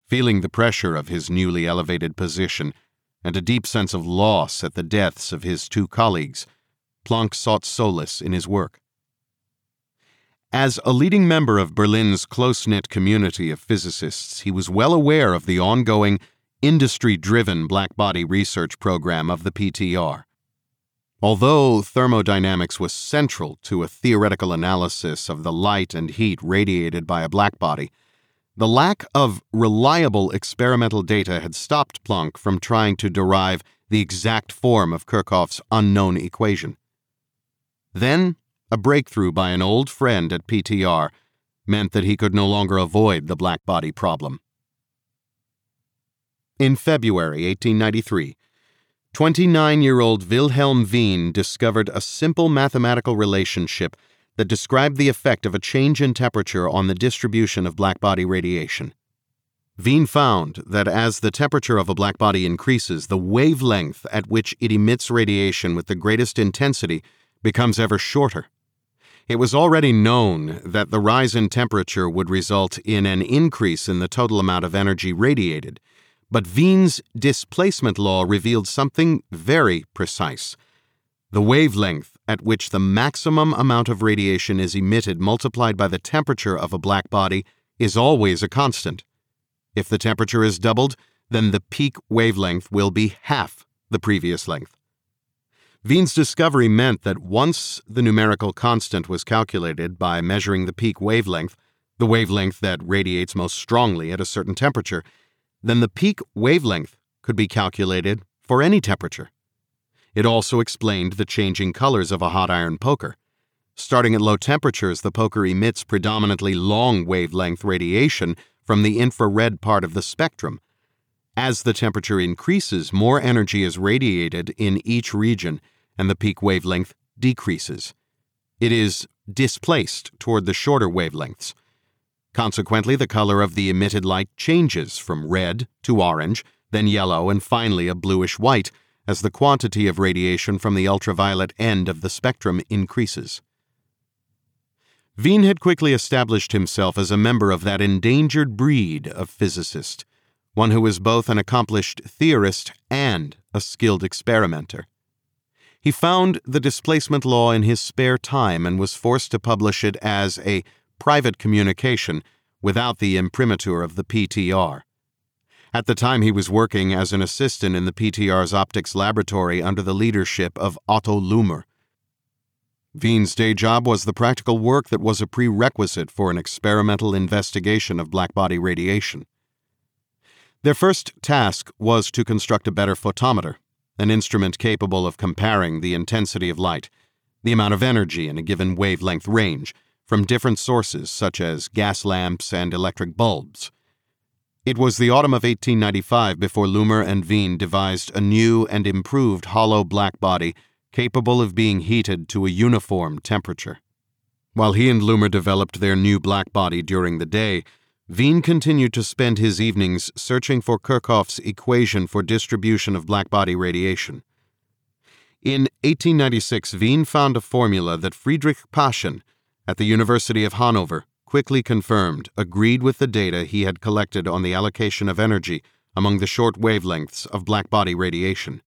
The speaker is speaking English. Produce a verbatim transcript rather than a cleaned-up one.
Feeling the pressure of his newly elevated position and a deep sense of loss at the deaths of his two colleagues, Planck sought solace in his work. As a leading member of Berlin's close-knit community of physicists, he was well aware of the ongoing, industry-driven blackbody research program of the P T R. Although thermodynamics was central to a theoretical analysis of the light and heat radiated by a blackbody, the lack of reliable experimental data had stopped Planck from trying to derive the exact form of Kirchhoff's unknown equation. Then, a breakthrough by an old friend at P T R meant that he could no longer avoid the blackbody problem. In February eighteen ninety-three, twenty-nine-year-old Wilhelm Wien discovered a simple mathematical relationship that described the effect of a change in temperature on the distribution of blackbody radiation. Wien found that as the temperature of a blackbody increases, the wavelength at which it emits radiation with the greatest intensity becomes ever shorter. It was already known that the rise in temperature would result in an increase in the total amount of energy radiated, but Wien's displacement law revealed something very precise. The wavelength at which the maximum amount of radiation is emitted multiplied by the temperature of a blackbody is always a constant. If the temperature is doubled, then the peak wavelength will be half the previous length. Wien's discovery meant that once the numerical constant was calculated by measuring the peak wavelength, the wavelength that radiates most strongly at a certain temperature, then the peak wavelength could be calculated for any temperature. It also explained the changing colors of a hot iron poker. Starting at low temperatures, the poker emits predominantly long wavelength radiation from the infrared part of the spectrum. As the temperature increases, more energy is radiated in each region, and the peak wavelength decreases. It is displaced toward the shorter wavelengths. Consequently, the color of the emitted light changes from red to orange, then yellow, and finally a bluish-white, as the quantity of radiation from the ultraviolet end of the spectrum increases. Wien had quickly established himself as a member of that endangered breed of physicist, one who was both an accomplished theorist and a skilled experimenter. He found the displacement law in his spare time and was forced to publish it as a private communication without the imprimatur of the P T R. At the time, he was working as an assistant in the P T R's optics laboratory under the leadership of Otto Luhmer. Wien's day job was the practical work that was a prerequisite for an experimental investigation of blackbody radiation. Their first task was to construct a better photometer, an instrument capable of comparing the intensity of light, the amount of energy in a given wavelength range, from different sources such as gas lamps and electric bulbs. It was the autumn of eighteen ninety-five before Luhmer and Wien devised a new and improved hollow blackbody capable of being heated to a uniform temperature. While he and Luhmer developed their new blackbody during the day, Wien continued to spend his evenings searching for Kirchhoff's equation for distribution of blackbody radiation. In eighteen ninety-six, Wien found a formula that Friedrich Paschen at the University of Hanover quickly confirmed, agreed with the data he had collected on the allocation of energy among the short wavelengths of blackbody radiation.